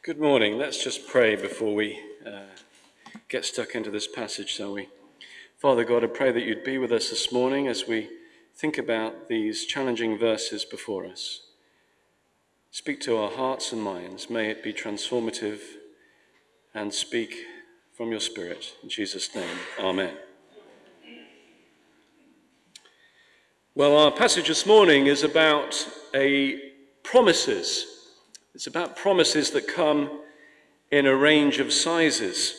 Good morning. Let's just pray before we get stuck into this passage, shall we? Father God, I pray that you'd be with us this morning as we think about these challenging verses before us. Speak to our hearts and minds. May it be transformative and speak from your Spirit. In Jesus' name, amen. Well, our passage this morning is about promises. It's about promises that come in a range of sizes.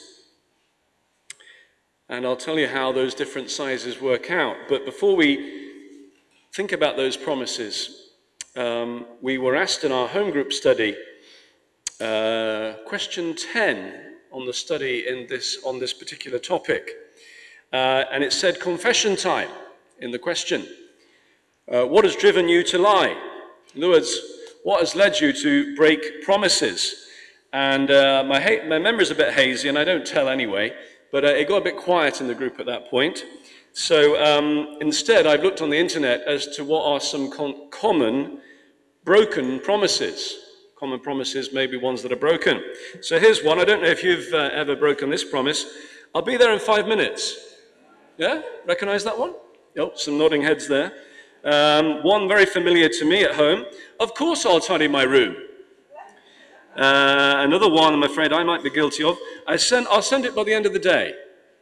And I'll tell you how those different sizes work out. But before we think about those promises, we were asked in our home group study, question 10 on the study on this particular topic. And it said, confession time in the question. What has driven you to lie? In other words, what has led you to break promises? And my memory's a bit hazy, and I don't tell anyway, but it got a bit quiet in the group at that point. So instead, I've looked on the internet as to what are some common broken promises. Common promises may be ones that are broken. So here's one. I don't know if you've ever broken this promise. I'll be there in 5 minutes. Yeah? Recognize that one? Yep, some nodding heads there. One very familiar to me at home. Of course I'll tidy my room. Another one, I'm afraid I might be guilty of. I'll send it by the end of the day.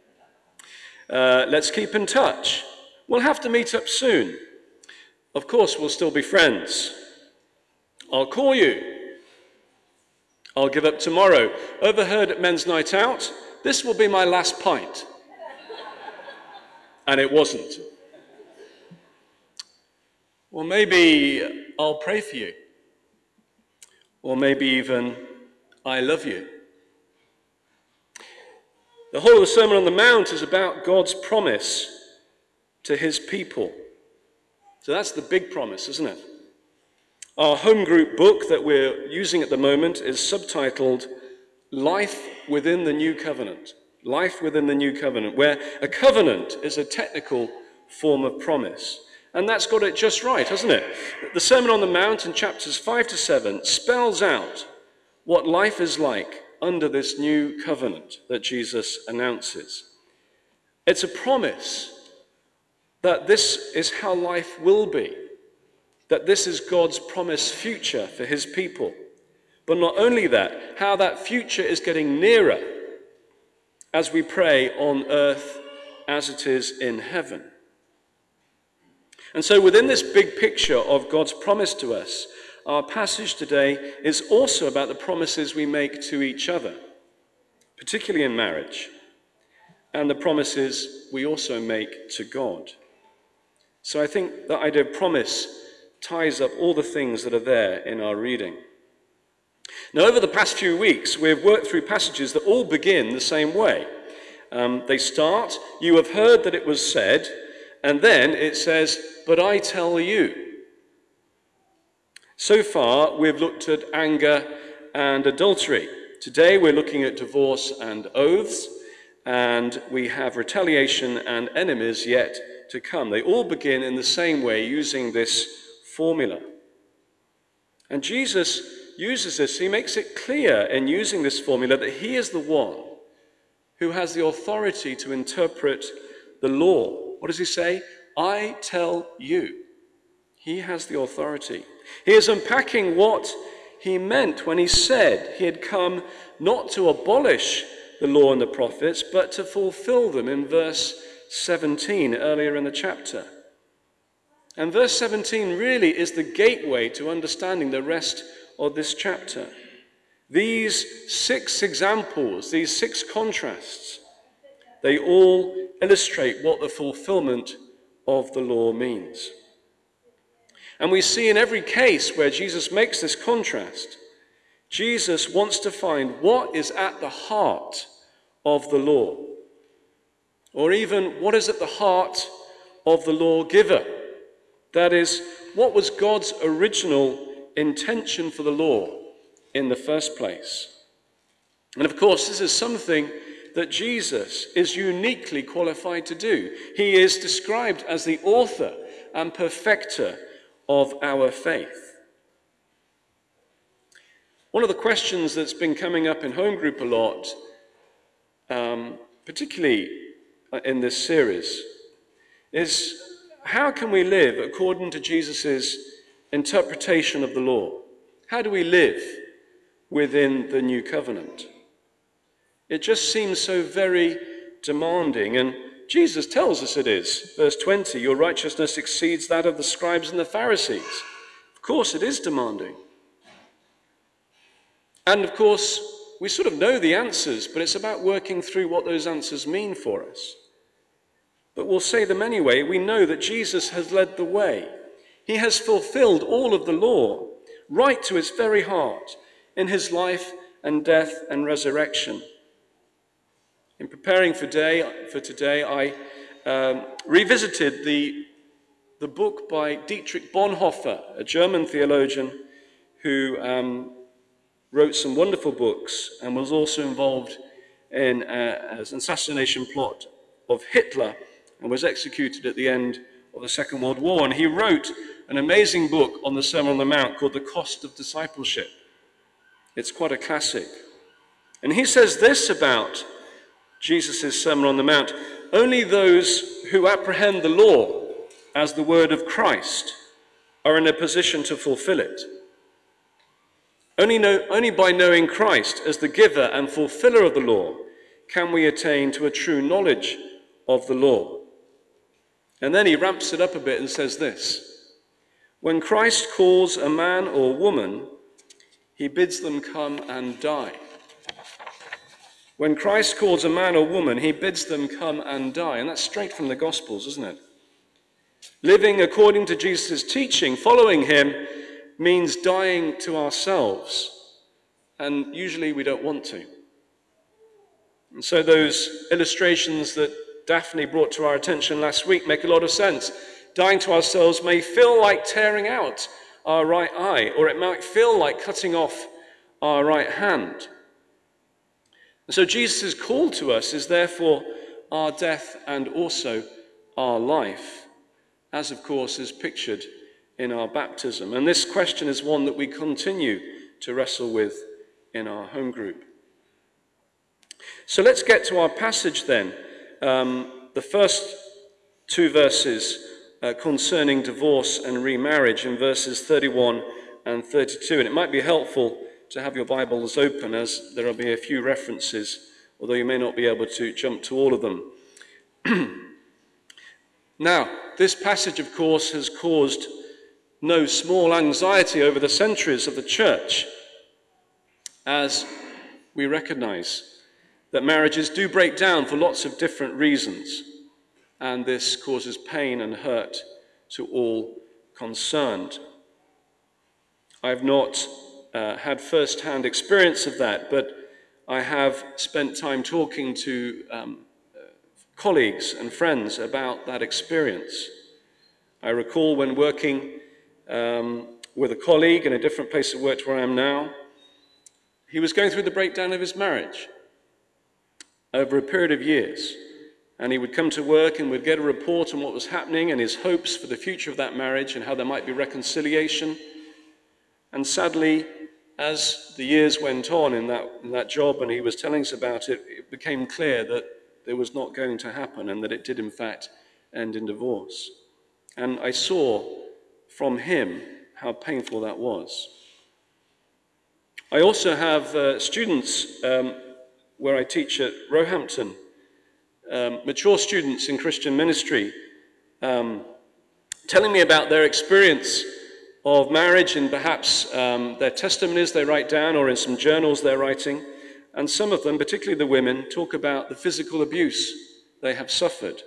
Let's keep in touch. We'll have to meet up soon. Of course, we'll still be friends. I'll call you. I'll give up tomorrow. Overheard at men's night out, this will be my last pint. And it wasn't. Well, maybe I'll pray for you. Or maybe even, I love you. The whole of the Sermon on the Mount is about God's promise to his people. So that's the big promise, isn't it? Our home group book that we're using at the moment is subtitled Life Within the New Covenant. Life Within the New Covenant, where a covenant is a technical form of promise. And that's got it just right, hasn't it? The Sermon on the Mount in chapters 5 to 7 spells out what life is like under this new covenant that Jesus announces. It's a promise that this is how life will be, that this is God's promised future for his people. But not only that, how that future is getting nearer as we pray on earth as it is in heaven. And so within this big picture of God's promise to us, our passage today is also about the promises we make to each other, particularly in marriage, and the promises we also make to God. So I think that idea of promise ties up all the things that are there in our reading. Now, over the past few weeks, we've worked through passages that all begin the same way. They start, you have heard that it was said, and then it says, but I tell you. So far, we've looked at anger and adultery. Today, we're looking at divorce and oaths, and we have retaliation and enemies yet to come. They all begin in the same way, using this formula. And Jesus uses this, he makes it clear in using this formula that he is the one who has the authority to interpret the law. What does he say? I tell you. He has the authority. He is unpacking what he meant when he said he had come not to abolish the law and the prophets, but to fulfill them in verse 17 earlier in the chapter. And verse 17 really is the gateway to understanding the rest of this chapter. These 6 examples, these 6 contrasts, they all illustrate what the fulfillment of the law means. And we see in every case where Jesus makes this contrast, Jesus wants to find what is at the heart of the law, or even what is at the heart of the lawgiver. That is, what was God's original intention for the law in the first place? And of course, this is something that Jesus is uniquely qualified to do. He is described as the author and perfecter of our faith. One of the questions that's been coming up in home group a lot, particularly in this series, is how can we live according to Jesus' interpretation of the law? How do we live within the new covenant? It just seems so very demanding, and Jesus tells us it is. Verse 20, your righteousness exceeds that of the scribes and the Pharisees. Of course, it is demanding. And of course, we sort of know the answers, but it's about working through what those answers mean for us. But we'll say them anyway. We know that Jesus has led the way. He has fulfilled all of the law, right to its very heart, in his life and death and resurrection. In preparing for today, I revisited the book by Dietrich Bonhoeffer, a German theologian who wrote some wonderful books and was also involved in an assassination plot of Hitler and was executed at the end of the Second World War. And he wrote an amazing book on the Sermon on the Mount called The Cost of Discipleship. It's quite a classic. And he says this about Jesus' Sermon on the Mount: only those who apprehend the law as the word of Christ are in a position to fulfill it. Only by knowing Christ as the giver and fulfiller of the law can we attain to a true knowledge of the law. And then he ramps it up a bit and says this: when Christ calls a man or woman, he bids them come and die. When Christ calls a man or woman, he bids them come and die. And that's straight from the Gospels, isn't it? Living according to Jesus' teaching, following him, means dying to ourselves. And usually we don't want to. And so those illustrations that Daphne brought to our attention last week make a lot of sense. Dying to ourselves may feel like tearing out our right eye, or it might feel like cutting off our right hand. And so Jesus' call to us is therefore our death and also our life, as of course is pictured in our baptism. And this question is one that we continue to wrestle with in our home group. So let's get to our passage then. The first two verses concerning divorce and remarriage in verses 31 and 32. And it might be helpful to have your Bibles open, as there will be a few references, although you may not be able to jump to all of them. Now, this passage, of course, has caused no small anxiety over the centuries of the church, as we recognize that marriages do break down for lots of different reasons, and this causes pain and hurt to all concerned. I've not had first-hand experience of that, but I have spent time talking to colleagues and friends about that experience. I recall when working with a colleague in a different place of work to where I am now, he was going through the breakdown of his marriage over a period of years. And he would come to work and would get a report on what was happening and his hopes for the future of that marriage and how there might be reconciliation. And sadly, as the years went on in that job and he was telling us about it, it became clear that it was not going to happen and that it did in fact end in divorce. And I saw from him how painful that was. I also have students where I teach at Roehampton, mature students in Christian ministry, telling me about their experience of marriage and perhaps their testimonies they write down or in some journals they're writing. And some of them, particularly the women, talk about the physical abuse they have suffered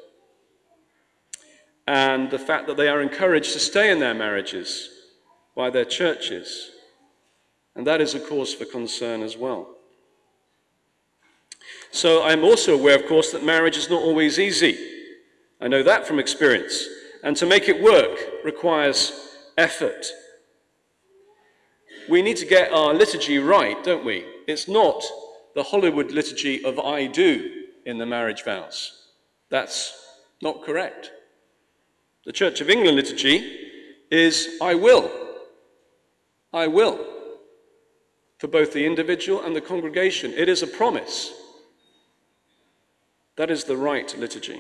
and the fact that they are encouraged to stay in their marriages by their churches. And that is a cause for concern as well. So I'm also aware, of course, that marriage is not always easy. I know that from experience. And to make it work requires effort. We need to get our liturgy right, don't we? It's not the Hollywood liturgy of I do in the marriage vows. That's not correct. The Church of England liturgy is I will. I will. for both the individual and the congregation. It is a promise. That is the right liturgy.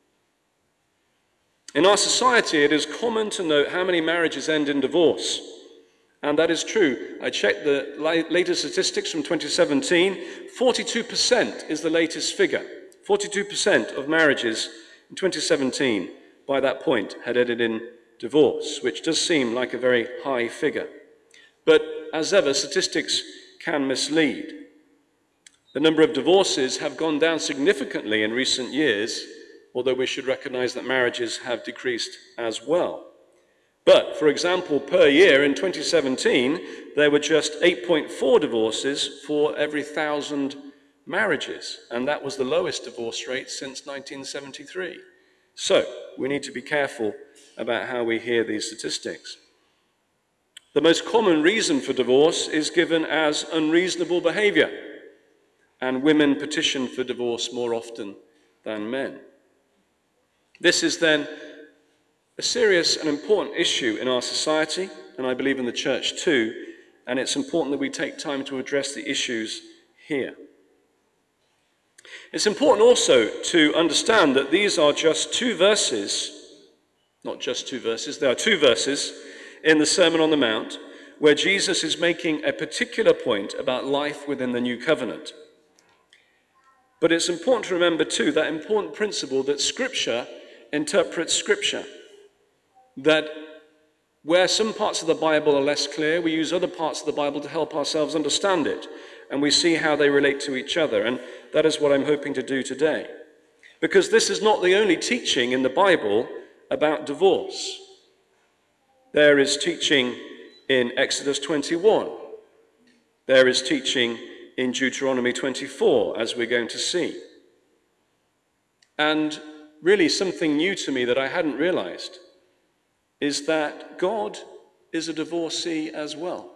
In our society, it is common to note how many marriages end in divorce. And that is true. I checked the latest statistics from 2017. 42% is the latest figure. 42% of marriages in 2017, by that point, had ended in divorce, which does seem like a very high figure. But as ever, statistics can mislead. The number of divorces have gone down significantly in recent years, although we should recognize that marriages have decreased as well. But, for example, per year in 2017, there were just 8.4 divorces for every 1,000 marriages, and that was the lowest divorce rate since 1973. So, we need to be careful about how we hear these statistics. The most common reason for divorce is given as unreasonable behavior, and women petition for divorce more often than men. This is then a serious and important issue in our society, and I believe in the church too, and it's important that we take time to address the issues here. It's important also to understand that these are just two verses, not just two verses, there are two verses in the Sermon on the Mount where Jesus is making a particular point about life within the new covenant. But it's important to remember too that important principle that Scripture interprets Scripture. That where some parts of the Bible are less clear, we use other parts of the Bible to help ourselves understand it, and we see how they relate to each other, and that is what I'm hoping to do today. Because this is not the only teaching in the Bible about divorce. There is teaching in Exodus 21. There is teaching in Deuteronomy 24, as we're going to see. And really something new to me that I hadn't realized is that God is a divorcee as well.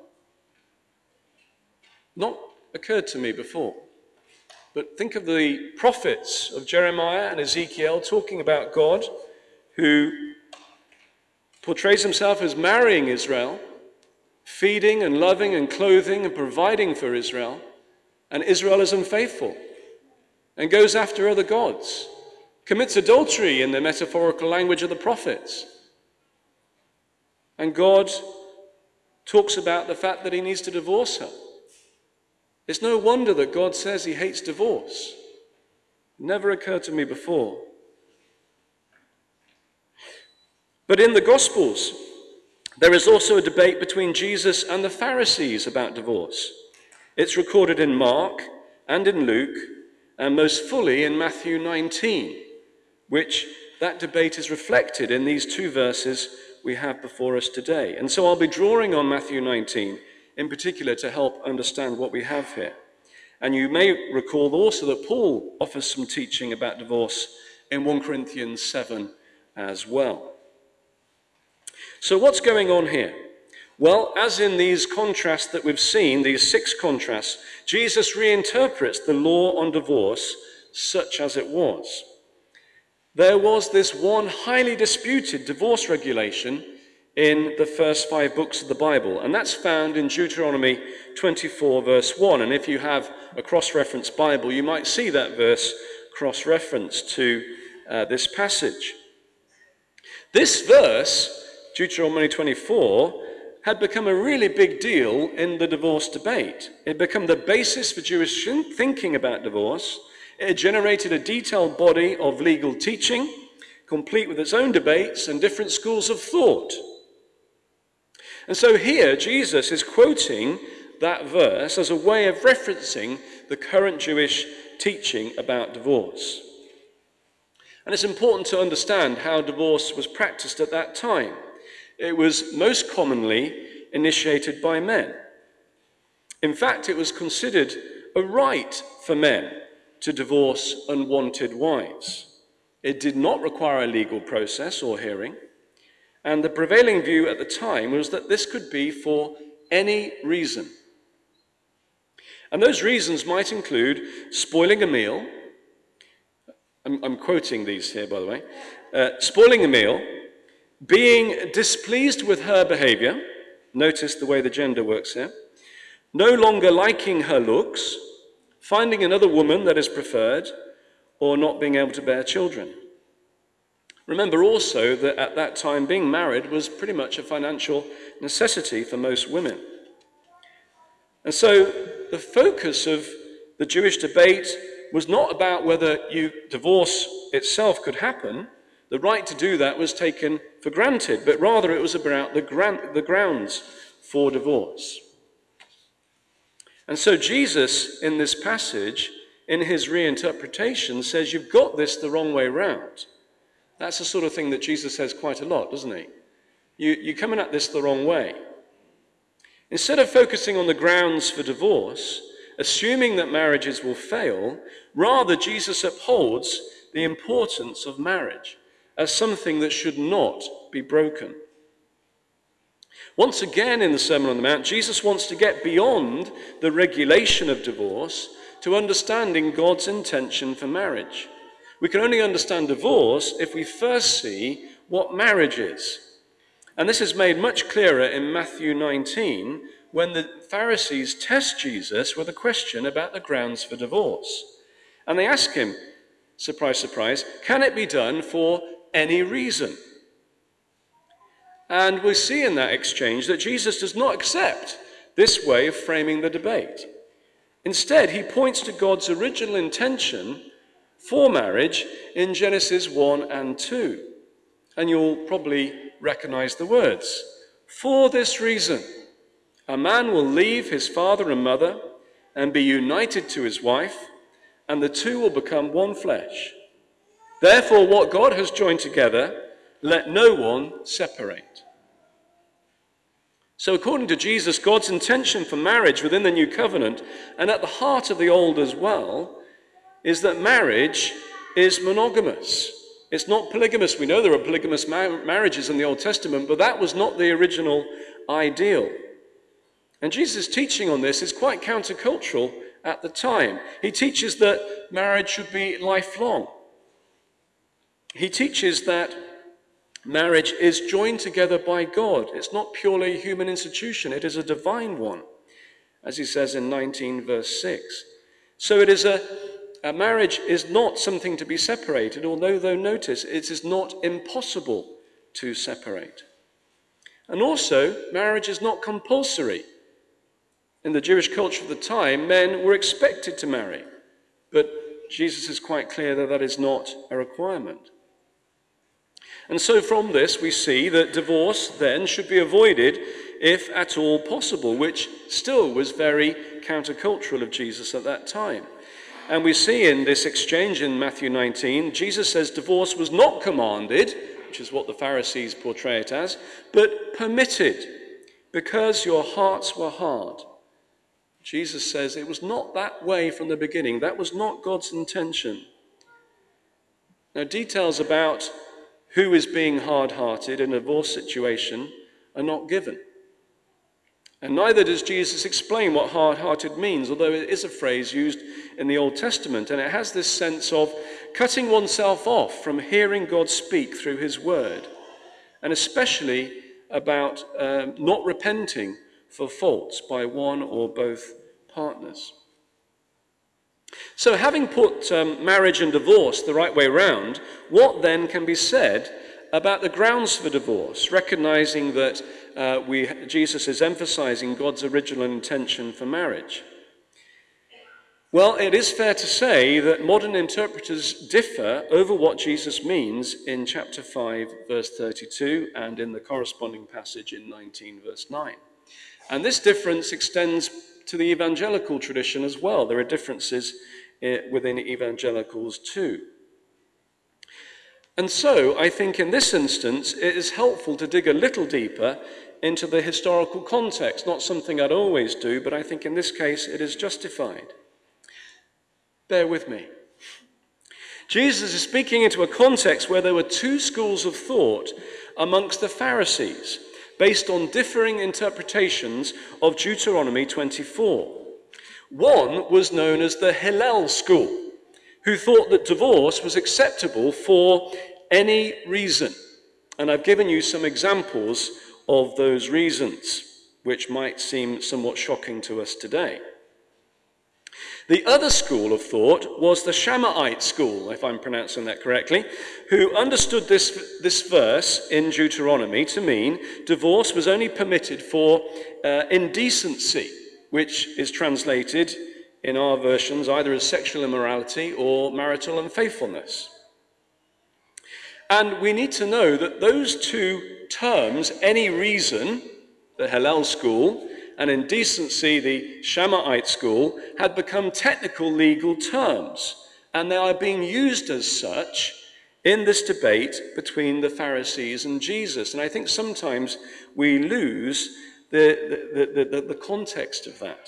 Not occurred to me before. But think of the prophets of Jeremiah and Ezekiel talking about God, who portrays himself as marrying Israel, feeding and loving and clothing and providing for Israel, and Israel is unfaithful and goes after other gods, commits adultery in the metaphorical language of the prophets. And God talks about the fact that he needs to divorce her. It's no wonder that God says he hates divorce. It never occurred to me before. But in the Gospels, there is also a debate between Jesus and the Pharisees about divorce. It's recorded in Mark and in Luke, and most fully in Matthew 19, which that debate is reflected in these two verses we have before us today. And so I'll be drawing on Matthew 19 in particular to help understand what we have here. And you may recall also that Paul offers some teaching about divorce in 1 Corinthians 7 as well. So what's going on here? Well, as in these contrasts that we've seen, these 6 contrasts, Jesus reinterprets the law on divorce such as it was. There was this one highly disputed divorce regulation in the first 5 books of the Bible, and that's found in Deuteronomy 24, verse 1. And if you have a cross-reference Bible, you might see that verse cross-referenced to this passage. This verse, Deuteronomy 24, had become a really big deal in the divorce debate. It had become the basis for Jewish thinking about divorce. It had generated a detailed body of legal teaching, complete with its own debates and different schools of thought. And so here, Jesus is quoting that verse as a way of referencing the current Jewish teaching about divorce. And it's important to understand how divorce was practiced at that time. It was most commonly initiated by men. In fact, it was considered a right for men to divorce unwanted wives. It did not require a legal process or hearing, and the prevailing view at the time was that this could be for any reason. And those reasons might include spoiling a meal. I'm quoting these here, by the way. Spoiling a meal, being displeased with her behavior. Notice the way the gender works here. no longer liking her looks, finding another woman that is preferred, or not being able to bear children. Remember also that at that time being married was pretty much a financial necessity for most women. And so the focus of the Jewish debate was not about whether divorce itself could happen. The right to do that was taken for granted, but rather it was about the grounds for divorce. And so Jesus, in this passage, in his reinterpretation, says you've got this the wrong way round. That's the sort of thing that Jesus says quite a lot, doesn't he? You're coming at this the wrong way. Instead of focusing on the grounds for divorce, assuming that marriages will fail, rather Jesus upholds the importance of marriage as something that should not be broken. Once again in the Sermon on the Mount, Jesus wants to get beyond the regulation of divorce to understanding God's intention for marriage. We can only understand divorce if we first see what marriage is. And this is made much clearer in Matthew 19, when the Pharisees test Jesus with a question about the grounds for divorce. And they ask him, surprise, surprise, can it be done for any reason? And we see in that exchange that Jesus does not accept this way of framing the debate. Instead, he points to God's original intention for marriage in Genesis 1 and 2. And you'll probably recognize the words. For this reason, a man will leave his father and mother and be united to his wife, and the two will become one flesh. Therefore, what God has joined together, let no one separate. So according to Jesus, God's intention for marriage within the new covenant, and at the heart of the old as well, is that marriage is monogamous. It's not polygamous. We know there are polygamous marriages in the Old Testament, but that was not the original ideal. And Jesus' teaching on this is quite countercultural at the time. He teaches that marriage should be lifelong. He teaches that marriage is joined together by God. It's not purely a human institution. It is a divine one, as he says in 19 verse 6. So it is a marriage is not something to be separated, although notice, it is not impossible to separate. And also, marriage is not compulsory. In the Jewish culture of the time, men were expected to marry, but Jesus is quite clear that that is not a requirement. And so from this, we see that divorce then should be avoided if at all possible, which still was very countercultural of Jesus at that time. And we see in this exchange in Matthew 19, Jesus says divorce was not commanded, which is what the Pharisees portray it as, but permitted, because your hearts were hard. Jesus says it was not that way from the beginning. That was not God's intention. Now, details about who is being hard-hearted in a divorce situation are not given. And neither does Jesus explain what hard-hearted means, although it is a phrase used in the Old Testament, and it has this sense of cutting oneself off from hearing God speak through his word, and especially about not repenting for faults by one or both partners. So having put marriage and divorce the right way round, what then can be said about the grounds for divorce, recognizing that Jesus is emphasizing God's original intention for marriage? Well, it is fair to say that modern interpreters differ over what Jesus means in chapter 5, verse 32, and in the corresponding passage in 19, verse 9. And this difference extends to the evangelical tradition as well. There are differences within evangelicals too. And so, I think in this instance, it is helpful to dig a little deeper into the historical context. Not something I'd always do, but I think in this case it is justified. Bear with me. Jesus is speaking into a context where there were two schools of thought amongst the Pharisees, based on differing interpretations of Deuteronomy 24. One was known as the Hillel school, who thought that divorce was acceptable for any reason. And I've given you some examples of those reasons. which might seem somewhat shocking to us today. The other school of thought was the Shammite school, if I'm pronouncing that correctly, who understood this verse in Deuteronomy to mean divorce was only permitted for indecency, which is translated in our versions either as sexual immorality or marital unfaithfulness. And we need to know that those two terms, any reason, the Hillel school, and indecency, the Shammite school, had become technical legal terms, and they are being used as such in this debate between the Pharisees and Jesus. And I think sometimes we lose the context of that.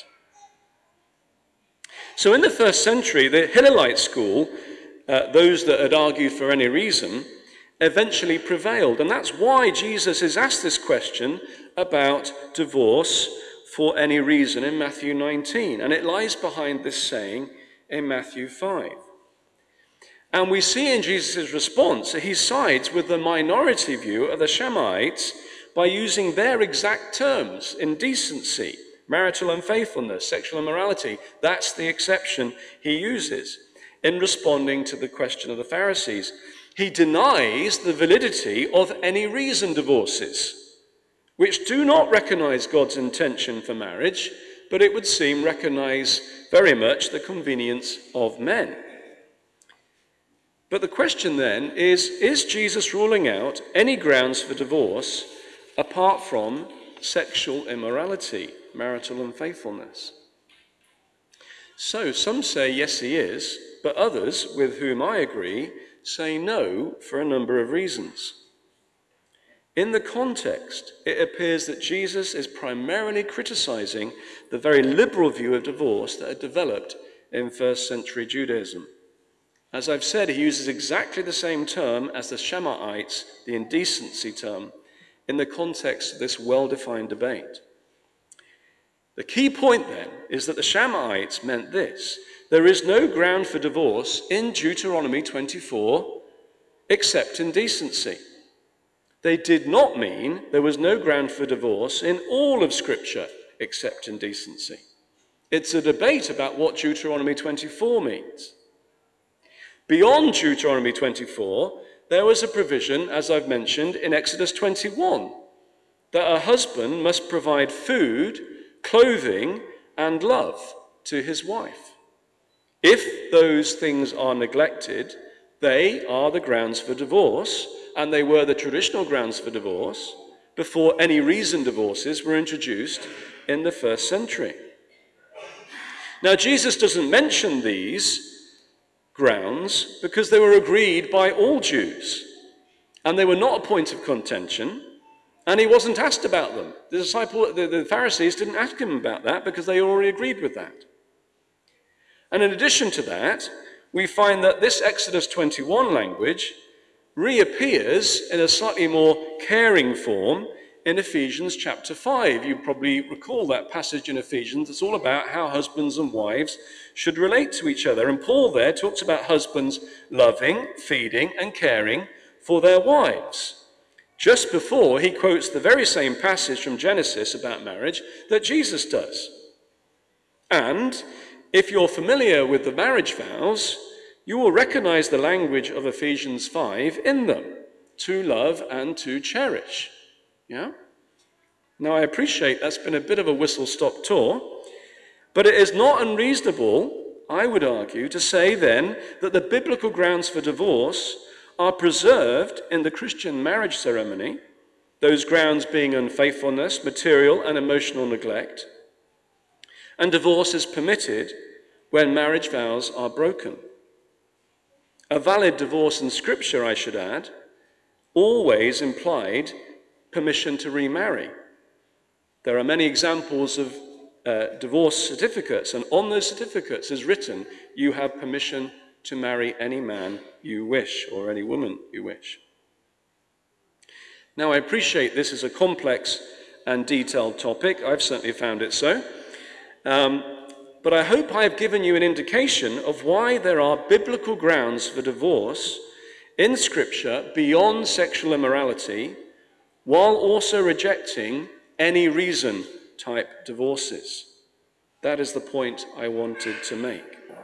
So in the first century, the Hillelite school, those that had argued for any reason, eventually prevailed. And that's why Jesus is asked this question about divorce for any reason in Matthew 19. And it lies behind this saying in Matthew 5. And we see in Jesus' response that he sides with the minority view of the Shammaites by using their exact terms: indecency, marital unfaithfulness, sexual immorality. That's the exception he uses in responding to the question of the Pharisees. He denies the validity of any reason divorces, which do not recognize God's intention for marriage, but it would seem recognize very much the convenience of men. But the question then is Jesus ruling out any grounds for divorce apart from sexual immorality, marital unfaithfulness? So some say yes, he is, but others, with whom I agree, say no for a number of reasons. In the context, it appears that Jesus is primarily criticizing the very liberal view of divorce that had developed in first century Judaism. As I've said, he uses exactly the same term as the Shammaites, the indecency term, in the context of this well-defined debate. The key point then is that the Shammaites meant this: there is no ground for divorce in Deuteronomy 24 except indecency. They did not mean there was no ground for divorce in all of Scripture except indecency. It's a debate about what Deuteronomy 24 means. Beyond Deuteronomy 24, there was a provision, as I've mentioned, in Exodus 21, that a husband must provide food, clothing, and love to his wife. If those things are neglected, they are the grounds for divorce, and they were the traditional grounds for divorce before any reason divorces were introduced in the first century. Now, Jesus doesn't mention these grounds because they were agreed by all Jews, and they were not a point of contention, and he wasn't asked about them. The Pharisees didn't ask him about that because they already agreed with that. And in addition to that, we find that this Exodus 21 language reappears in a slightly more caring form in Ephesians chapter 5. You probably recall that passage in Ephesians. It's all about how husbands and wives should relate to each other. And Paul there talks about husbands loving, feeding, and caring for their wives, just before he quotes the very same passage from Genesis about marriage that Jesus does. And if you're familiar with the marriage vows, you will recognize the language of Ephesians 5 in them: to love and to cherish. Yeah? Now, I appreciate that's been a bit of a whistle-stop tour, but it is not unreasonable, I would argue, to say then that the biblical grounds for divorce are preserved in the Christian marriage ceremony, those grounds being unfaithfulness, material and emotional neglect, and divorce is permitted when marriage vows are broken. A valid divorce in Scripture, I should add, always implied permission to remarry. There are many examples of divorce certificates, and on those certificates is written, you have permission to marry any man you wish, or any woman you wish. Now, I appreciate this is a complex and detailed topic. I've certainly found it so. But I hope I have given you an indication of why there are biblical grounds for divorce in Scripture beyond sexual immorality, while also rejecting any reason type divorces. That is the point I wanted to make.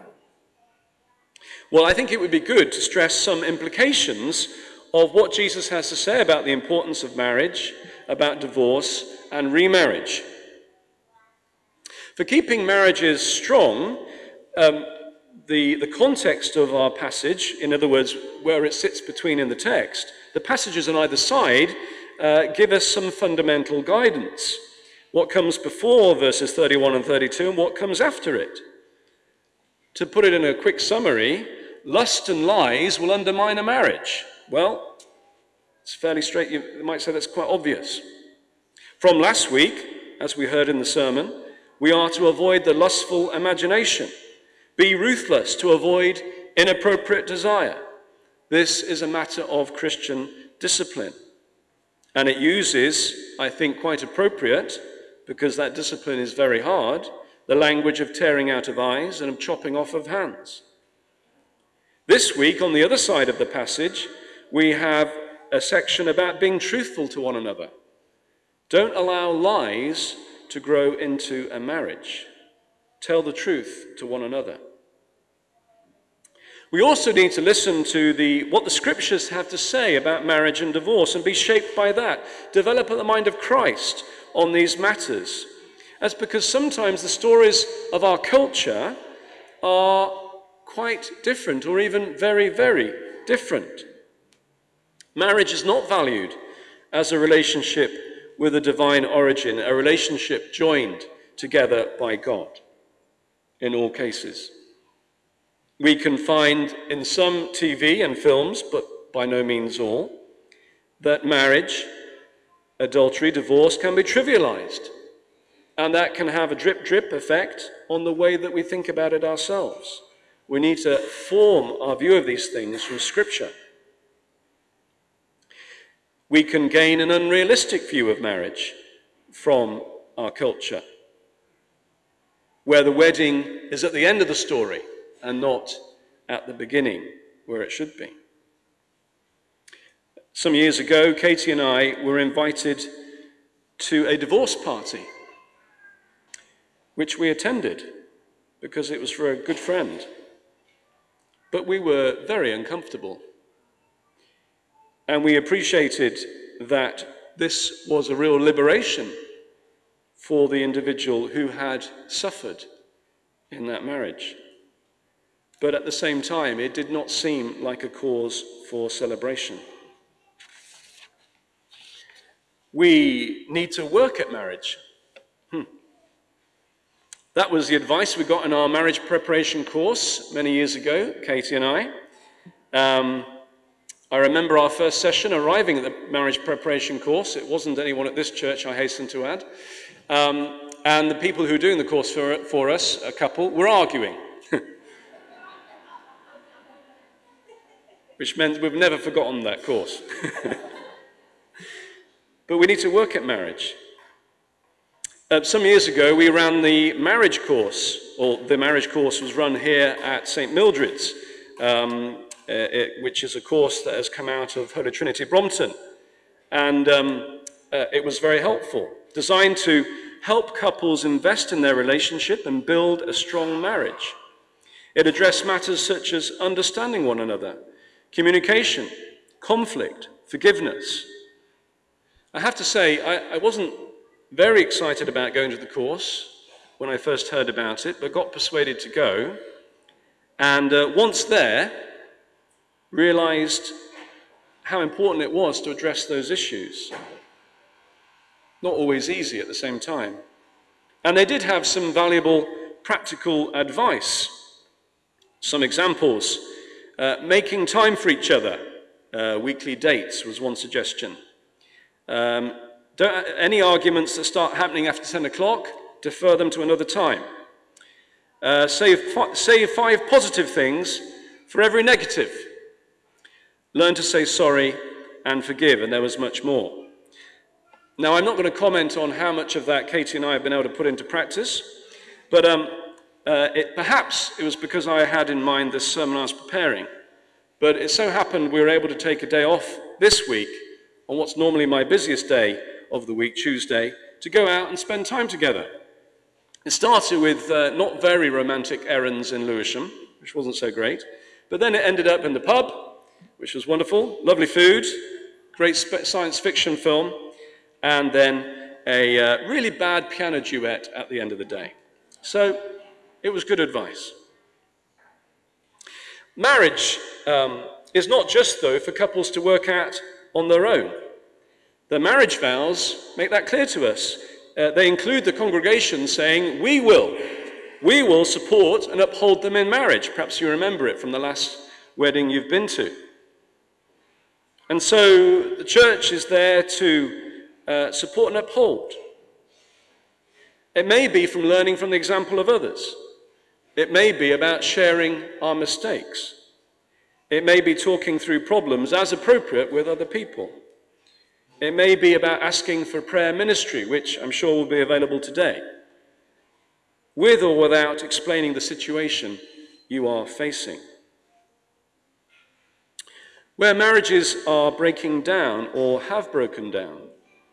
Well, I think it would be good to stress some implications of what Jesus has to say about the importance of marriage, about divorce and remarriage. For keeping marriages strong, the context of our passage, in other words, where it sits between in the text, the passages on either side give us some fundamental guidance. What comes before verses 31 and 32 and what comes after it. To put it in a quick summary, lust and lies will undermine a marriage. Well, it's fairly straight. You might say that's quite obvious. From last week, as we heard in the sermon, we are to avoid the lustful imagination. Be ruthless to avoid inappropriate desire. This is a matter of Christian discipline. And it uses, I think quite appropriate, because that discipline is very hard, the language of tearing out of eyes and of chopping off of hands. This week, on the other side of the passage, we have a section about being truthful to one another. Don't allow lies to grow into a marriage. Tell the truth to one another. We also need to listen to what the scriptures have to say about marriage and divorce and be shaped by that. Develop the mind of Christ on these matters. That's because sometimes the stories of our culture are quite different, or even very, very different. Marriage is not valued as a relationship with a divine origin, a relationship joined together by God in all cases. We can find in some TV and films, but by no means all, that marriage, adultery, divorce can be trivialized. And that can have a drip-drip effect on the way that we think about it ourselves. We need to form our view of these things from Scripture. We can gain an unrealistic view of marriage from our culture, where the wedding is at the end of the story and not at the beginning, where it should be. Some years ago, Katie and I were invited to a divorce party, which we attended because it was for a good friend. But we were very uncomfortable. And we appreciated that this was a real liberation for the individual who had suffered in that marriage. But at the same time, it did not seem like a cause for celebration. We need to work at marriage. That was the advice we got in our marriage preparation course many years ago, Katie and I. I remember our first session arriving at the marriage preparation course. It wasn't anyone at this church, I hasten to add. And the people who were doing the course for us, a couple, were arguing. Which meant we've never forgotten that course. But we need to work at marriage. Some years ago, we ran the marriage course, or the marriage course was run here at St. Mildred's, which is a course that has come out of Holy Trinity Brompton. And it was very helpful, designed to help couples invest in their relationship and build a strong marriage. It addressed matters such as understanding one another, communication, conflict, forgiveness. I have to say, I wasn't very excited about going to the course when I first heard about it, but got persuaded to go. And once there, realized how important it was to address those issues. Not always easy at the same time. And they did have some valuable practical advice. Some examples. Making time for each other. Weekly dates was one suggestion. Any arguments that start happening after 10 o'clock, defer them to another time. Say 5 positive things for every negative. Learn to say sorry and forgive, and there was much more. Now, I'm not going to comment on how much of that Katie and I have been able to put into practice, but perhaps it was because I had in mind this sermon I was preparing. But it so happened we were able to take a day off this week on what's normally my busiest day of the week, Tuesday, to go out and spend time together. It started with not very romantic errands in Lewisham, which wasn't so great, but then it ended up in the pub, which was wonderful, lovely food, great science fiction film, and then a really bad piano duet at the end of the day. So it was good advice. Marriage is not just, though, for couples to work out on their own. The marriage vows make that clear to us. They include the congregation saying, we will support and uphold them in marriage. Perhaps you remember it from the last wedding you've been to. And so the church is there to support and uphold. It may be from learning from the example of others. It may be about sharing our mistakes. It may be talking through problems as appropriate with other people. It may be about asking for prayer ministry, which I'm sure will be available today, with or without explaining the situation you are facing. Where marriages are breaking down or have broken down,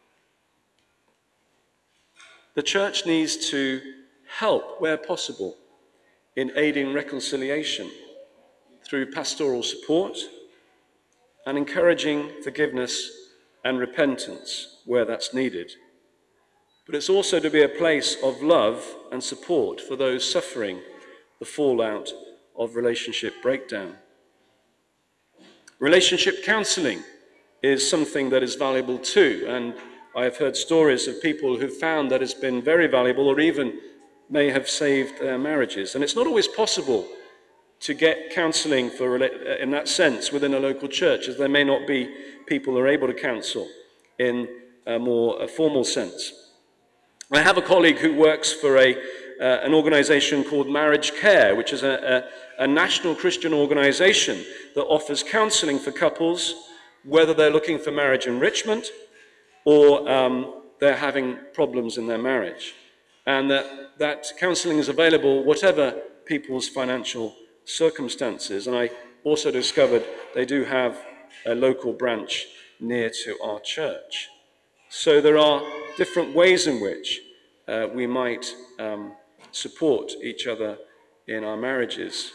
the church needs to help where possible in aiding reconciliation through pastoral support and encouraging forgiveness and repentance where that's needed. But it's also to be a place of love and support for those suffering the fallout of relationship breakdown. Relationship counselling is something that is valuable too, and I have heard stories of people who've found that it's been very valuable or even may have saved their marriages. And it's not always possible to get counselling in that sense within a local church, as there may not be people who are able to counsel in a more formal sense. I have a colleague who works for an organisation called Marriage Care, which is a national Christian organisation that offers counselling for couples, whether they're looking for marriage enrichment or they're having problems in their marriage. And that counselling is available whatever people's financial circumstances. And I also discovered they do have a local branch near to our church. So there are different ways in which we might support each other in our marriages.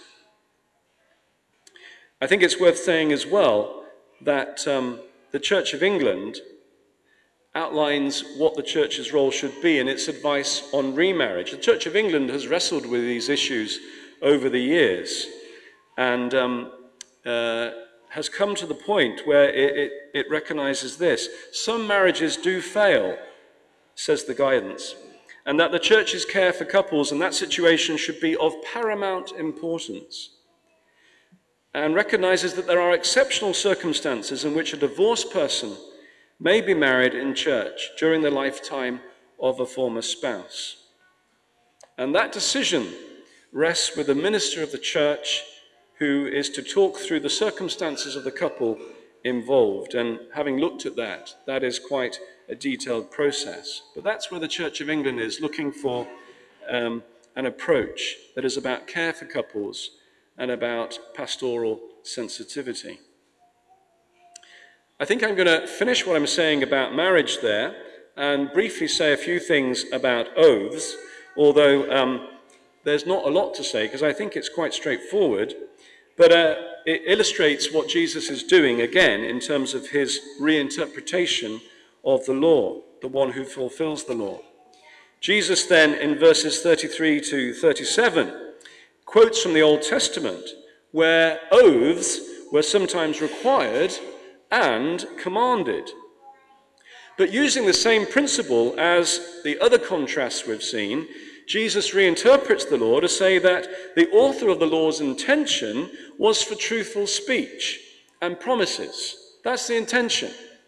I think it's worth saying as well that the Church of England outlines what the church's role should be in its advice on remarriage. The Church of England has wrestled with these issues over the years and has come to the point where it recognizes this. Some marriages do fail, says the guidance, and that the church's care for couples in that situation should be of paramount importance, and recognizes that there are exceptional circumstances in which a divorced person may be married in church during the lifetime of a former spouse. And that decision rests with the minister of the church, who is to talk through the circumstances of the couple involved. And having looked at that, that is quite a detailed process. But that's where the Church of England is, looking for an approach that is about care for couples and about pastoral sensitivity. I think I'm going to finish what I'm saying about marriage there and briefly say a few things about oaths, although there's not a lot to say because I think it's quite straightforward. But it illustrates what Jesus is doing again in terms of his reinterpretation of the law, the one who fulfills the law. Jesus then, in verses 33 to 37, quotes from the Old Testament where oaths were sometimes required and commanded. But using the same principle as the other contrasts we've seen, Jesus reinterprets the law to say that the author of the law's intention was for truthful speech and promises. That's the intention.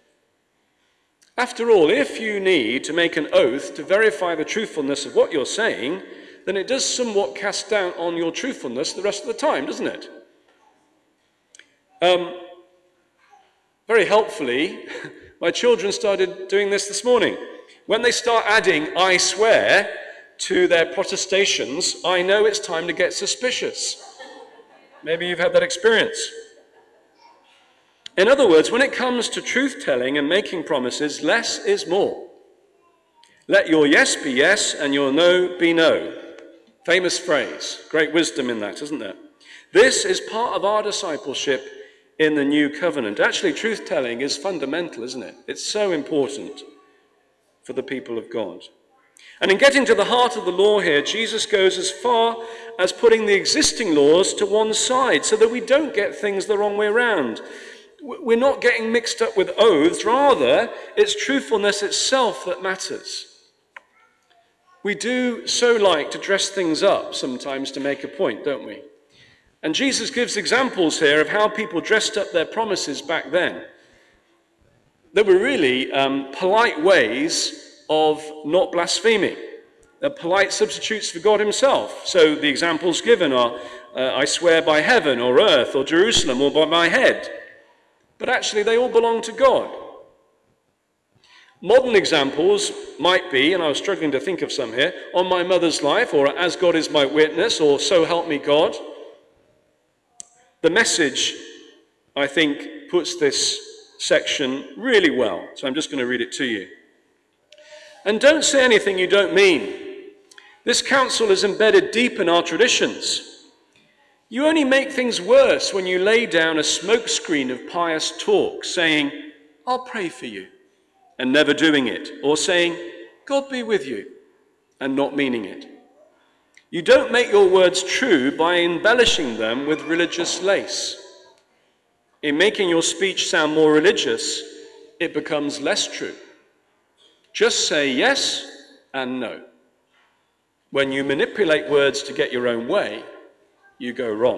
After all, if you need to make an oath to verify the truthfulness of what you're saying, then it does somewhat cast down on your truthfulness the rest of the time, doesn't it? Very helpfully, my children started doing this morning. When they start adding "I swear" to their protestations, I know it's time to get suspicious. Maybe you've had that experience. In other words, when it comes to truth-telling and making promises, less is more. Let your yes be yes and your no be no. Famous phrase. Great wisdom in that, isn't there? This is part of our discipleship in the new covenant. Actually, truth-telling is fundamental, isn't it? It's so important for the people of God. And in getting to the heart of the law here, Jesus goes as far as putting the existing laws to one side so that we don't get things the wrong way around. We're not getting mixed up with oaths. Rather, it's truthfulness itself that matters. We do so like to dress things up sometimes to make a point, don't we? And Jesus gives examples here of how people dressed up their promises back then. There were really polite ways of not blaspheming. They're polite substitutes for God himself. So the examples given are, I swear by heaven or earth or Jerusalem or by my head. But actually they all belong to God. Modern examples might be, and I was struggling to think of some here, on my mother's life, or as God is my witness, or so help me God. The Message, I think, puts this section really well, so I'm just going to read it to you. And don't say anything you don't mean. This counsel is embedded deep in our traditions. You only make things worse when you lay down a smokescreen of pious talk, saying, I'll pray for you, and never doing it, or saying, God be with you, and not meaning it. You don't make your words true by embellishing them with religious lace. In making your speech sound more religious, it becomes less true. Just say yes and no. When you manipulate words to get your own way, you go wrong.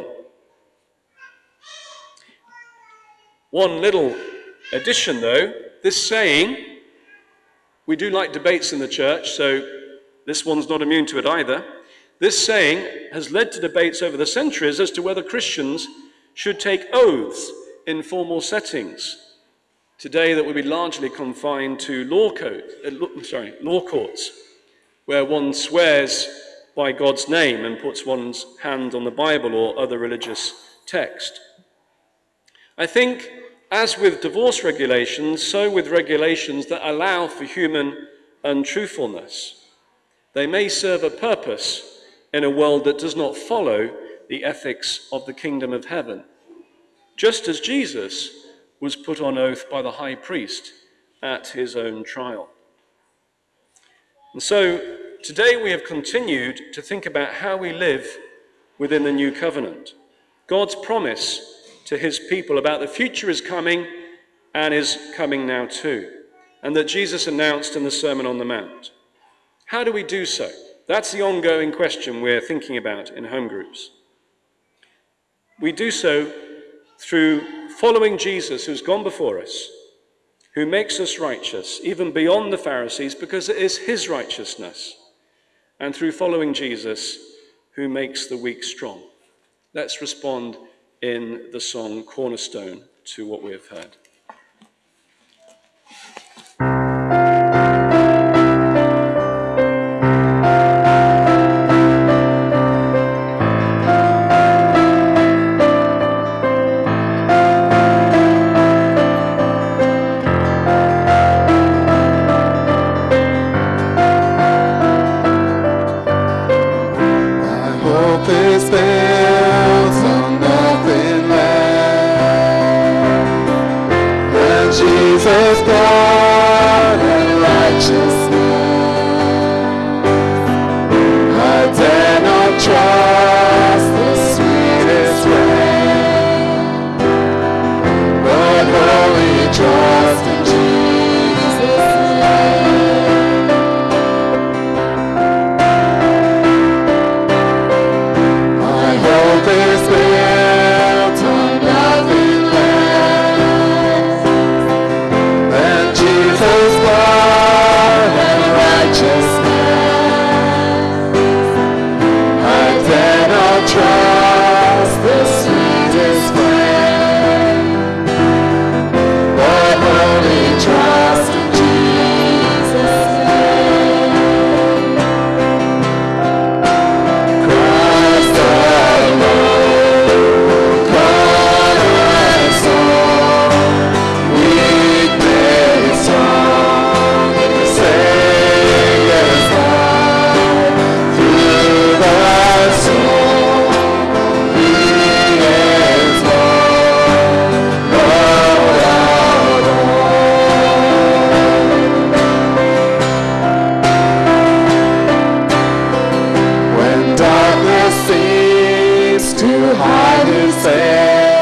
One little addition, though, this saying, we do like debates in the church, so this one's not immune to it either. This saying has led to debates over the centuries as to whether Christians should take oaths in formal settings. Today that would be largely confined to law courts, where one swears by God's name and puts one's hand on the Bible or other religious text. I think, as with divorce regulations, so with regulations that allow for human untruthfulness. They may serve a purpose in a world that does not follow the ethics of the kingdom of heaven, just as Jesus was put on oath by the high priest at his own trial. And so today we have continued to think about how we live within the new covenant. God's promise to his people about the future is coming and is coming now too, and that Jesus announced in the Sermon on the Mount. How do we do so? That's the ongoing question we're thinking about in home groups. We do so through following Jesus, who's gone before us, who makes us righteous, even beyond the Pharisees, because it is his righteousness, and through following Jesus, who makes the weak strong. Let's respond in the song Cornerstone to what we have heard.